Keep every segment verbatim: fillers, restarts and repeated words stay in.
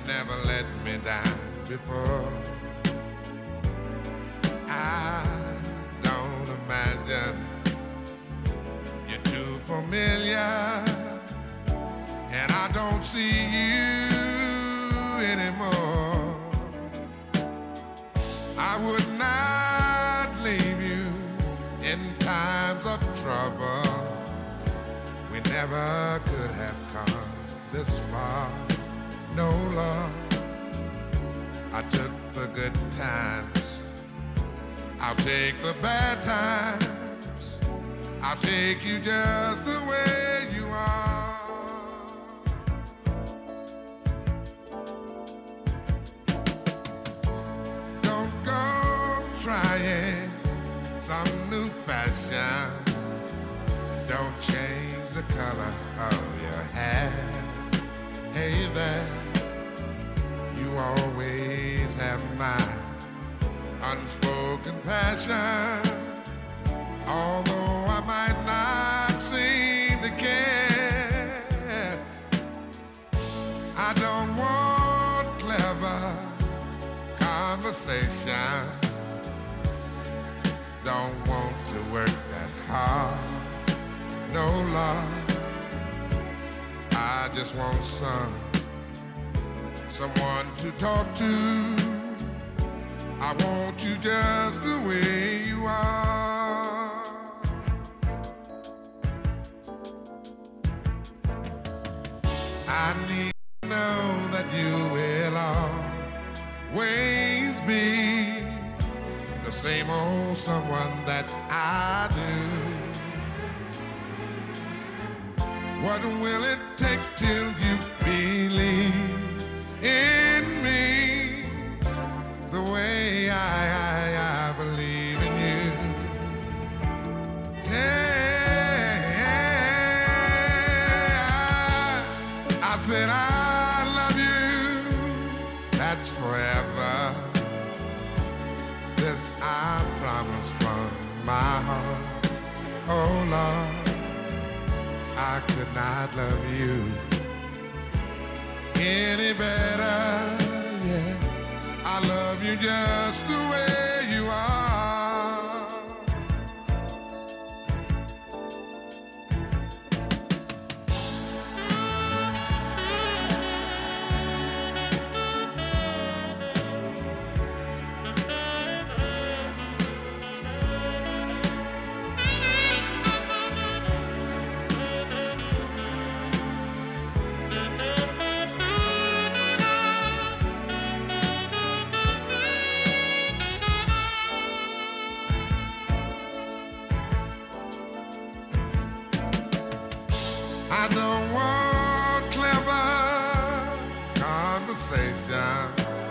never let me down before. I don't imagine you're too familiar, and I don't see you anymore. I would not leave you in times of trouble. We never could have come this far. No, Lord, I took the good times, I'll take the bad times, I'll take you just the way you are. Don't go trying some new fashion. Don't change the color of your hair. Hey there, you always have my unspoken passion. Although I might not seem to care, I don't want clever conversation. Don't want to work that hard. No, Lord, I just want some, someone to talk to. I want you just the way you are. I need to know that you will always be the same old someone that I do. What will it take till you believe in me the way I, I, I believe in you? Yeah, I, I said I love you, that's forever. This I promise from my heart. Oh Lord, I could not love you any better, yeah. I love you just the way you are. I don't want clever conversation.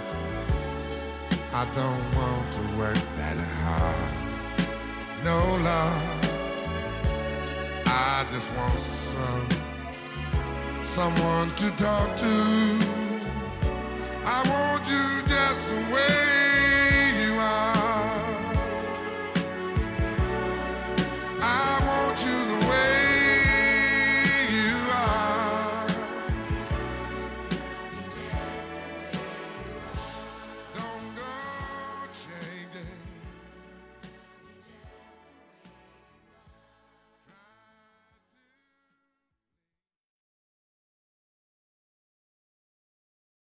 I don't want to work that hard. No, Lord, I just want some, someone to talk to. I want you